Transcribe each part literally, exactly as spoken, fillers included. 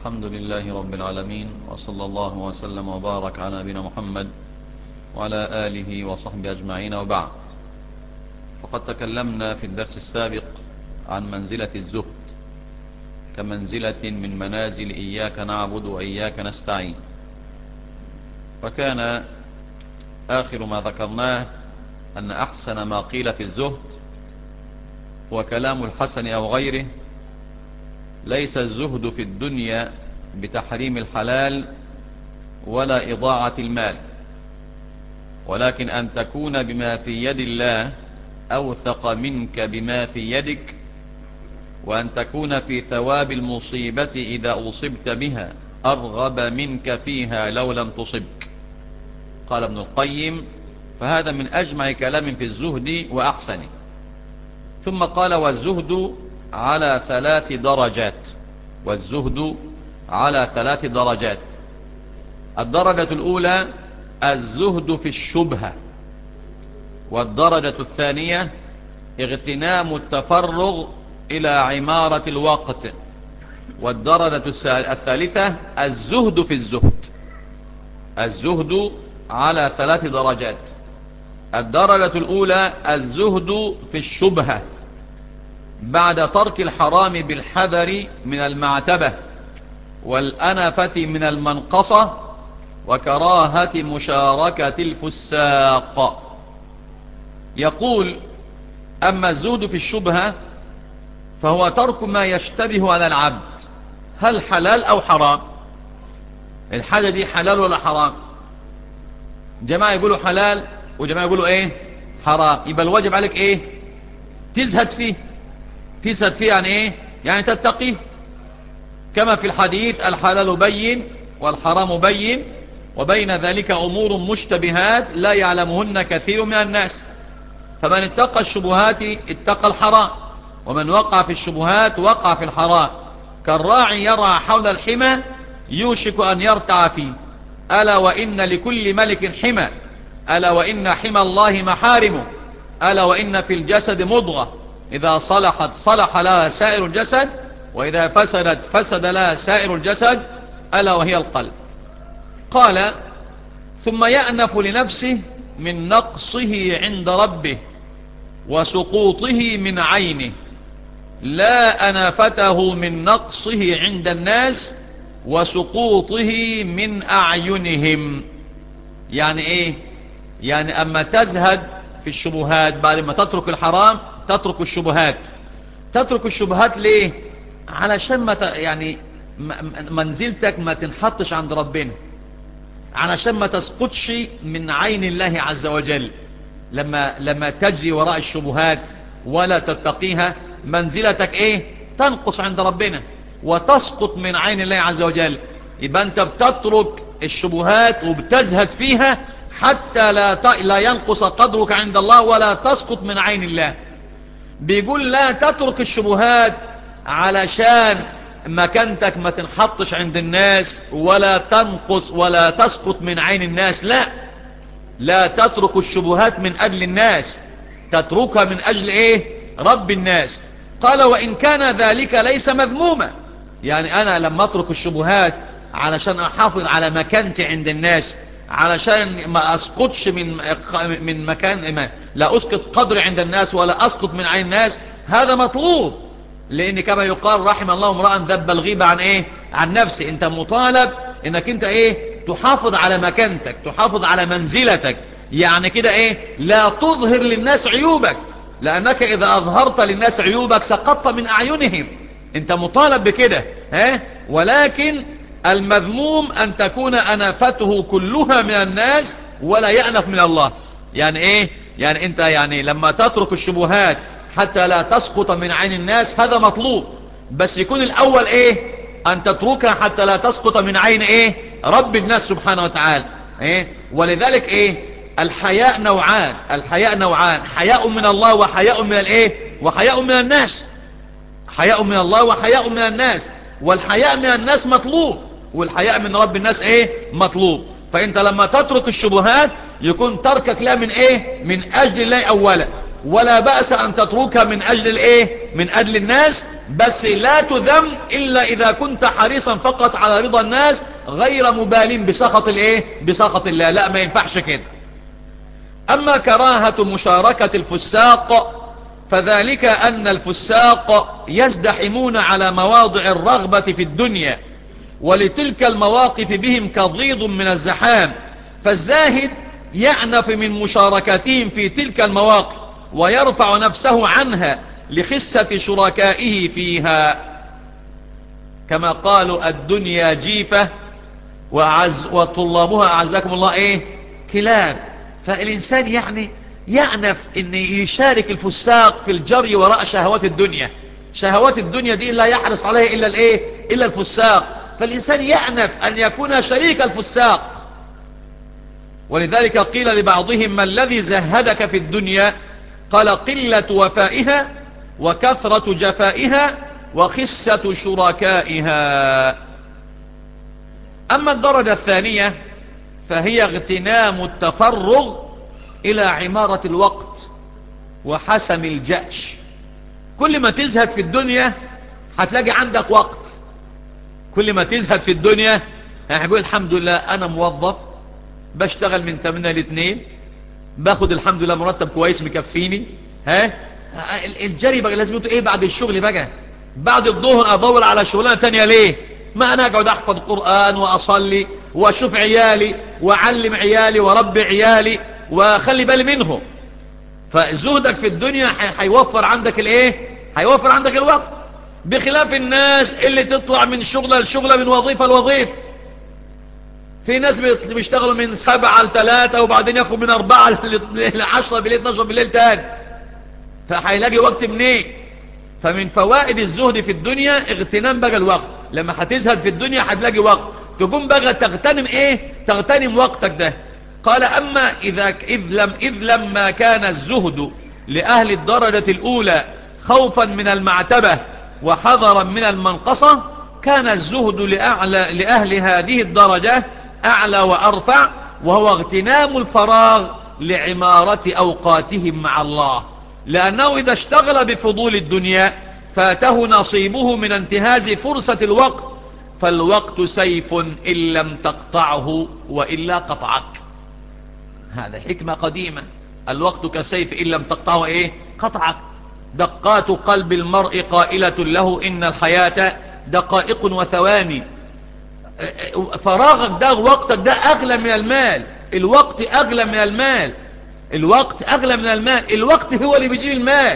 الحمد لله رب العالمين، وصلى الله وسلم وبارك على نبينا محمد وعلى آله وصحبه أجمعين، وبعد. فقد تكلمنا في الدرس السابق عن منزلة الزهد كمنزلة من منازل إياك نعبد وإياك نستعين، وكان آخر ما ذكرناه أن أحسن ما قيل في الزهد وكلام الحسن أو غيره: ليس الزهد في الدنيا بتحريم الحلال ولا إضاعة المال، ولكن أن تكون بما في يد الله أوثق منك بما في يدك، وأن تكون في ثواب المصيبة إذا أصبت بها أرغب منك فيها لو لم تصبك. قال ابن القيم: فهذا من أجمع كلام في الزهد وأحسنه. ثم قال: والزهد على ثلاث درجات. والزهد على ثلاث درجات. الدرجة الأولى الزهد في الشبهة، والدرجة الثانية اغتنام التفرغ إلى عمارة الوقت، والدرجة الثالثة الزهد في الزهد. الزهد على ثلاث درجات. الدرجة الأولى الزهد في الشبهة، بعد ترك الحرام بالحذر من المعتبة والأنفة من المنقصة وكراهة مشاركة الفساق. يقول: أما الزهد في الشبهة فهو ترك ما يشتبه على العبد، هل حلال أو حرام؟ الحاجة دي حلال ولا حرام؟ جماعة يقولوا حلال وجماعة يقولوا ايه؟ حرام. يبقى الواجب عليك ايه؟ تزهد فيه. تزهد فيه يعني ايه؟ يعني تتقيه، كما في الحديث: الحلال بين والحرام بين وبين ذلك أمور مشتبهات لا يعلمهن كثير من الناس، فمن اتقى الشبهات اتقى الحرام، ومن وقع في الشبهات وقع في الحرام. كالراعي يرعى حول الحمى يوشك أن يرتع فيه، ألا وإن لكل ملك حمى، ألا وإن حمى الله محارمه، ألا وإن في الجسد مضغة إذا صلحت صلح لها سائر الجسد، وإذا فسدت فسد لها سائر الجسد، ألا وهي القلب. قال: ثم يأنف لنفسه من نقصه عند ربه وسقوطه من عينه، لا أنافته من نقصه عند الناس وسقوطه من أعينهم. يعني إيه؟ يعني أما تزهد في الشبهات بعد ما تترك الحرام تترك الشبهات. تترك الشبهات ليه؟ علشان ما ت... يعني منزلتك ما تنحطش عند ربنا، علشان ما تسقطش من عين الله عز وجل. لما لما تجري وراء الشبهات ولا تتقيها منزلتك ايه؟ تنقص عند ربنا وتسقط من عين الله عز وجل. يبقى انت بتترك الشبهات وبتزهد فيها حتى لا ت... لا ينقص قدرك عند الله ولا تسقط من عين الله. بيقول: لا تترك الشبهات علشان مكانتك ما تنحطش عند الناس ولا تنقص ولا تسقط من عين الناس. لا لا تترك الشبهات من أجل الناس، تتركها من أجل ايه؟ رب الناس. قال: وإن كان ذلك ليس مذموما. يعني أنا لما أترك الشبهات علشان أحافظ على مكانتي عند الناس، علشان ما أسقطش من من مكان، ما لا أسقط قدري عند الناس ولا أسقط من عين الناس، هذا مطلوب. لأن كما يقال: رحم الله امرأ ذب الغيبة عن ايه؟ عن نفسه. انت مطالب انك انت ايه؟ تحافظ على مكانتك، تحافظ على منزلتك. يعني كده ايه؟ لا تظهر للناس عيوبك، لأنك إذا أظهرت للناس عيوبك سقطت من أعينهم. انت مطالب بكده، ها؟ ولكن المذموم أن تكون أنافته كلها من الناس ولا يأنف من الله. يعني ايه؟ يعني انت يعني لما تترك الشبهات حتى لا تسقط من عين الناس هذا مطلوب، بس يكون الأول ايه؟ أن تتركها حتى لا تسقط من عين ايه؟ رب الناس سبحانه وتعالى. ايه؟ ولذلك ايه؟ الحياء نوعان. الحياء نوعان: حياء من الله وحياء من الايه؟ وحياء من الناس. حياء من الله وحياء من الناس. والحياء من الناس مطلوب، والحياء من رب الناس ايه؟ مطلوب. فانت لما تترك الشبهات يكون تركك لا من ايه؟ من اجل الله اولا، ولا بأس ان تتركها من اجل الايه؟ من أجل الناس، بس لا تذم إلا إذا كنت حريصا فقط على رضا الناس غير مبالين بسخط الايه بسخط الله. لا، ما ينفعش كده. أما كراهة مشاركة الفساق فذلك أن الفساق يزدحمون على مواضع الرغبة في الدنيا، ولتلك المواقف بهم كضيض من الزحام، فالزاهد يعنف من مشاركتهم في تلك المواقف ويرفع نفسه عنها لخسة شركائه فيها، كما قالوا الدنيا جيفة وأعز وطلابها أعزكم الله إيه كلاب. فالإنسان يعني يعنف أن يشارك الفساق في الجري وراء شهوات الدنيا. شهوات الدنيا دي لا يحرص عليها إلا الإيه إلا الفساق، فالإنسان يعنف أن يكون شريك الفساق. ولذلك قيل لبعضهم ما الذي زهدك في الدنيا؟ قال قلة وفائها وكثرة جفائها وخسة شركائها. أما الدرجة الثانية فهي اغتنام التفرغ إلى عمارة الوقت وحسم الجأش. كل ما تزهد في الدنيا هتلاقي عندك وقت. كل ما تزهد في الدنيا هتقول الحمد لله أنا موظف بشتغل من ثمانية لاثنين، باخد الحمد لله مرتب كويس مكفيني. ها الجري بقى لازمته ايه بعد الشغل؟ بقى بعد الظهر ادور على شغلانه تانية ليه؟ ما انا اقعد احفظ قرآن واصلي واشوف عيالي واعلم عيالي وربي عيالي واخلي بالي منهم. فزهدك في الدنيا هيوفر عندك الايه هيوفر عندك الوقت، بخلاف الناس اللي تطلع من شغلة لشغلة من وظيفة لوظيفة. في ناس بيشتغلوا من سبعة لثلاثة وبعدين ياخد من أربعة لعشرة بالليل اتناشر بالليل تاني، فهيلاقي وقت منين؟ فمن فوائد الزهد في الدنيا اغتنام بقى الوقت. لما هتزهد في الدنيا هتلاقي وقت تقوم بقى تغتنم ايه تغتنم وقتك ده. قال أما إذا إذ لم إذ لما كان الزهد لأهل الدرجة الأولى خوفا من المعتبة وحذرا من المنقصة، كان الزهد لأعلى لأهل هذه الدرجة أعلى وأرفع، وهو اغتنام الفراغ لعمارة أوقاتهم مع الله، لأنه إذا اشتغل بفضول الدنيا فاته نصيبه من انتهاز فرصة الوقت، فالوقت سيف إن لم تقطعه وإلا قطعك. هذا حكمة قديمة. الوقت كسيف إن لم تقطعه إيه قطعك. دقات قلب المرء قائلة له إن الحياة دقائق وثواني. فراغك ده وقتك ده أغلى من المال. الوقت أغلى من المال. الوقت أغلى من المال. الوقت هو اللي بيجيب المال.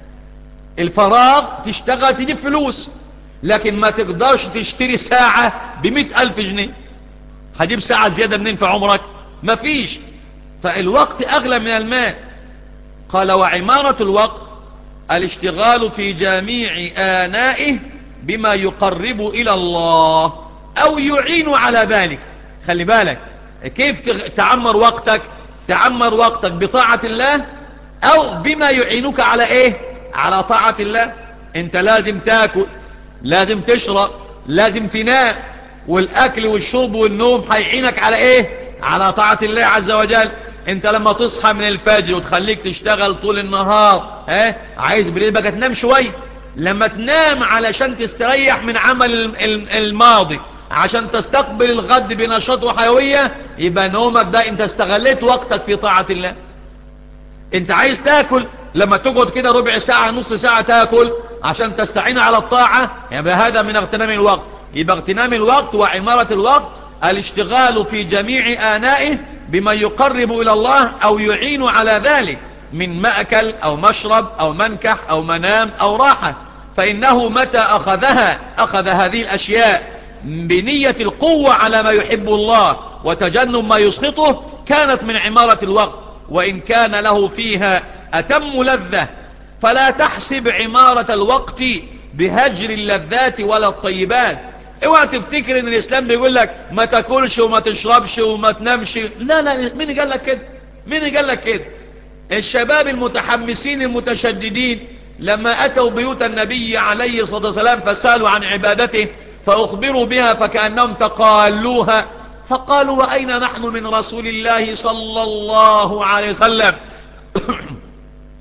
الفراغ تشتغل تجيب فلوس، لكن ما تقدرش تشتري ساعة بمئة ألف جنيه. هجيب ساعة زيادة منين في عمرك؟ ما فيش. فالوقت أغلى من المال. قال وعمارة الوقت الاشتغال في جميع آنائه بما يقرب إلى الله أو يعين على ذلك. خلي بالك كيف تعمر وقتك. تعمر وقتك بطاعة الله أو بما يعينك على إيه على طاعة الله. انت لازم تاكل، لازم تشرب، لازم تنام، والأكل والشرب والنوم هيعينك على إيه على طاعة الله عز وجل. انت لما تصحى من الفجر وتخليك تشتغل طول النهار، ها عايز بالليل بقى تنام شوي. لما تنام علشان تستريح من عمل الماضي عشان تستقبل الغد بنشاط وحيوية، يبقى نومك ده انت استغليت وقتك في طاعة الله. انت عايز تاكل، لما تقعد كده ربع ساعة نص ساعة تاكل عشان تستعين على الطاعة، يبقى هذا من اغتنام الوقت. يبقى اغتنام الوقت وعمارة الوقت الاشتغال في جميع آنائه بما يقرب إلى الله أو يعين على ذلك من مأكل أو مشرب أو منكح أو منام أو راحة. فإنه متى أخذها أخذ هذه الأشياء بنية القوة على ما يحب الله وتجنب ما يسخطه، كانت من عمارة الوقت، وإن كان له فيها أتم لذة. فلا تحسب عمارة الوقت بهجر اللذات ولا الطيبات. اوعى تفتكر ان الاسلام بيقول لك ما تاكلش وما تشربش وما تنامش. لا لا، مين قال لك كده؟ مين قال لك كده؟ الشباب المتحمسين المتشددين لما اتوا بيوت النبي عليه الصلاة والسلام فسألوا عن عبادته فاخبروا بها فكأنهم تقالوها، فقالوا واين نحن من رسول الله صلى الله عليه وسلم؟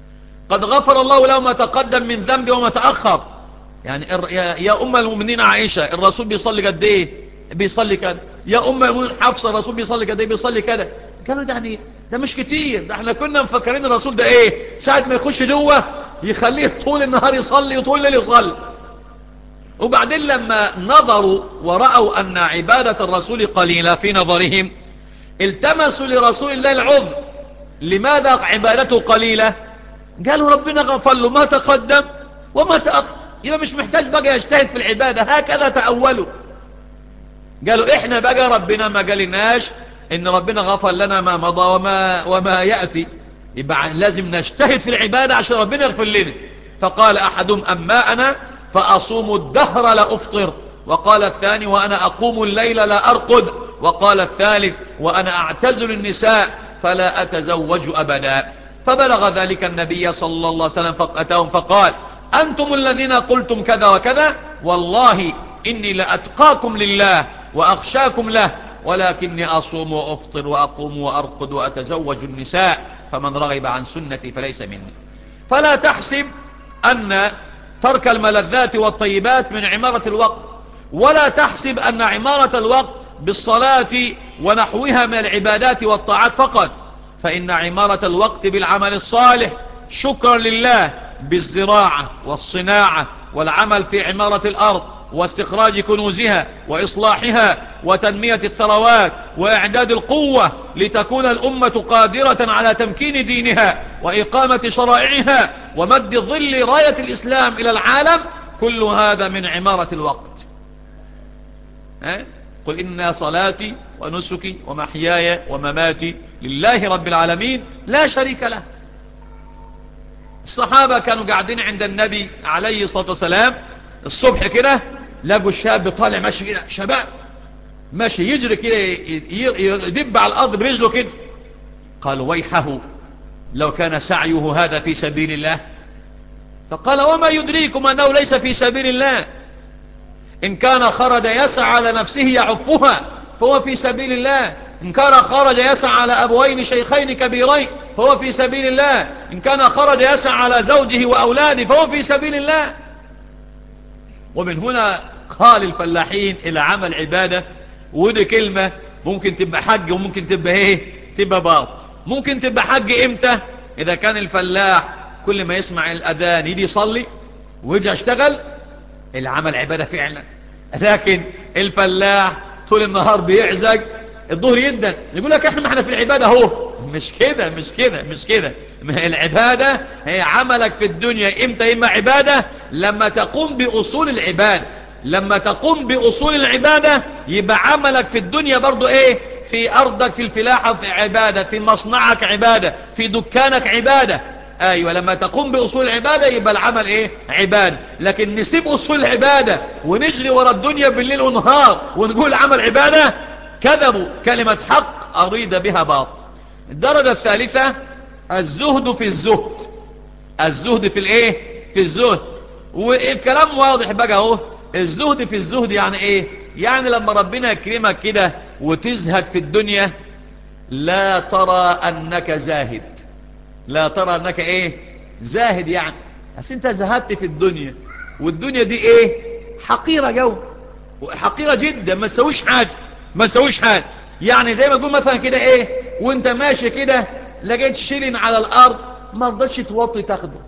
قد غفر الله له ما تقدم من ذنبه وما تأخر. يعني يا أم المؤمنين عائشة الرسول بيصلي قد ايه؟ بيصلي كده. يا أم المؤمنين حفصة الرسول بيصلي قد ايه؟ بيصلي كده. قالوا ده يعني ده مش كتير، ده احنا كنا مفكرين الرسول ده ايه؟ ساعة ما يخش جوه يخليه طول النهار يصلي وطول الليل يصلي. وبعدين لما نظروا ورأوا أن عبادة الرسول قليلة في نظرهم التمسوا لرسول الله العذر، لماذا عبادته قليلة؟ قالوا ربنا غفر له ما تقدم وما تأخر، يبقى مش محتاج بقى يجتهد في العبادة. هكذا تأولوا. قالوا احنا بقى ربنا ما قالناش ان ربنا غفر لنا ما مضى وما, وما يأتي، يبقى لازم نجتهد في العبادة عشان ربنا يغفر لنا. فقال احدهم اما انا فاصوم الدهر لا افطر، وقال الثاني وانا اقوم الليل لا ارقد، وقال الثالث وانا اعتزل النساء فلا اتزوج ابدا. فبلغ ذلك النبي صلى الله عليه وسلم فأتاهم فقال أنتم الذين قلتم كذا وكذا، والله إني لأتقاكم لله وأخشاكم له، ولكني أصوم وأفطر وأقوم وأرقد وأتزوج النساء، فمن رغب عن سنتي فليس مني. فلا تحسب أن ترك الملذات والطيبات من عمارة الوقت، ولا تحسب أن عمارة الوقت بالصلاة ونحوها من العبادات والطاعات فقط، فإن عمارة الوقت بالعمل الصالح شكرا لله بالزراعة والصناعة والعمل في عمارة الأرض واستخراج كنوزها وإصلاحها وتنمية الثروات وإعداد القوة لتكون الأمة قادرة على تمكين دينها وإقامة شرائعها ومد ظل راية الإسلام إلى العالم، كل هذا من عمارة الوقت. ها؟ قل إن صلاتي ونسكي ومحياي ومماتي لله رب العالمين لا شريك له. الصحابة كانوا قاعدين عند النبي عليه الصلاة والسلام الصبح كده، لقوا الشاب طالع ماشي كده، شباب ماشي يجري كده يدب على الأرض برجله كده. قالوا ويحه لو كان سعيه هذا في سبيل الله. فقال وما يدريكم أنه ليس في سبيل الله، إن كان خرج يسعى على نفسه يعفها فهو في سبيل الله، إن كان خرج يسعى على أبوين شيخين كبيرين فهو في سبيل الله، إن كان خرج يسعى على زوجه وأولاده فهو في سبيل الله. ومن هنا قال الفلاحين إلى عمل عبادة، ودي كلمة ممكن تبقى حج وممكن تبقى ايه تبقى باط. ممكن تبقى حج امتى؟ إذا كان الفلاح كل ما يسمع الأذان يجي يصلي ويرجع يشتغل، العمل عبادة فعلا. لكن الفلاح طول النهار بيعزق، الظهر يدن يقول لك احنا احنا في العبادة اهو. مش كده مش كده مش كده. العبادة هي عملك في الدنيا امتى؟ اما عبادة لما تقوم بأصول العبادة، لما تقوم بأصول العبادة يبقى عملك في الدنيا برضو ايه؟ في أرضك في الفلاحة في عبادة، في مصنعك عبادة، في دكانك عبادة. ايوه لما تقوم باصول العباده يبقى العمل ايه؟ عباده. لكن نسيب اصول العباده ونجري ورا الدنيا بالليل ونهار ونقول عمل عباده، كذبوا كلمه حق اريد بها باطل. الدرجه الثالثه الزهد في الزهد. الزهد في الايه؟ في الزهد. والكلام واضح بقى اهو. الزهد في الزهد يعني ايه؟ يعني لما ربنا يكرمك كده وتزهد في الدنيا لا ترى انك زاهد، لا ترى انك ايه؟ زاهد. يعني بس انت زهدت في الدنيا، والدنيا دي ايه؟ حقيرة جو، حقيرة جدا، ما تسويش حاجة، ما تسويش حاجة. يعني زي ما تقول مثلا كده ايه، وانت ماشي كده لقيت شيلين على الارض ما رضتش توطي تاخده.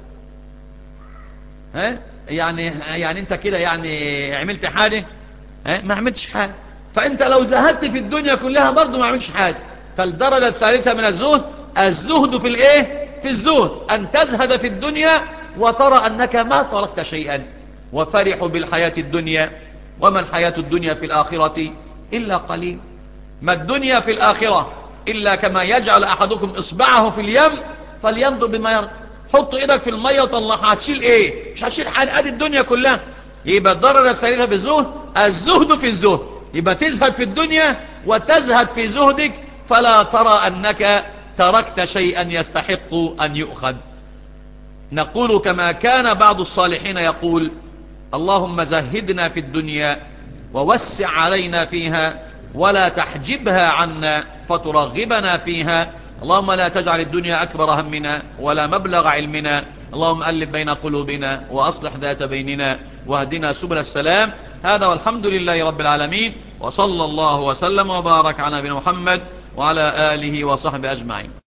ها؟ يعني يعني انت كده يعني عملت حاجة؟ ها؟ ما عملتش حاجة. فانت لو زهدت في الدنيا كلها برضو ما عملتش حاجة. فالدرجة الثالثة من الزهد الزهد في الايه؟ في الزهد ان تزهد في الدنيا وترى انك ما تركت شيئا. وفرحوا بالحياة الدنيا وما الحياة الدنيا في الآخرة إلا قليل. ما الدنيا في الآخرة إلا كما يجعل أحدكم إصبعه في اليم فلينظر بما يرى. حط إيدك في المية وطلعها، هتشيل إيه؟ مش هتشيل حاجة، أدي الدنيا كلها. يبقى الدرجة الثالثة في الزهد الزهد في الزهد، يبقى تزهد في الدنيا وتزهد في زهدك فلا ترى أنك تركت شيئا يستحق أن يؤخذ. نقول كما كان بعض الصالحين يقول: اللهم زهدنا في الدنيا ووسع علينا فيها ولا تحجبها عنا فترغبنا فيها. اللهم لا تجعل الدنيا أكبر همنا ولا مبلغ علمنا اللهم ألف بين قلوبنا وأصلح ذات بيننا واهدنا سبل السلام. هذا والحمد لله رب العالمين، وصلى الله وسلم وبارك على نبينا محمد وعلى آله وصحبه أجمعين.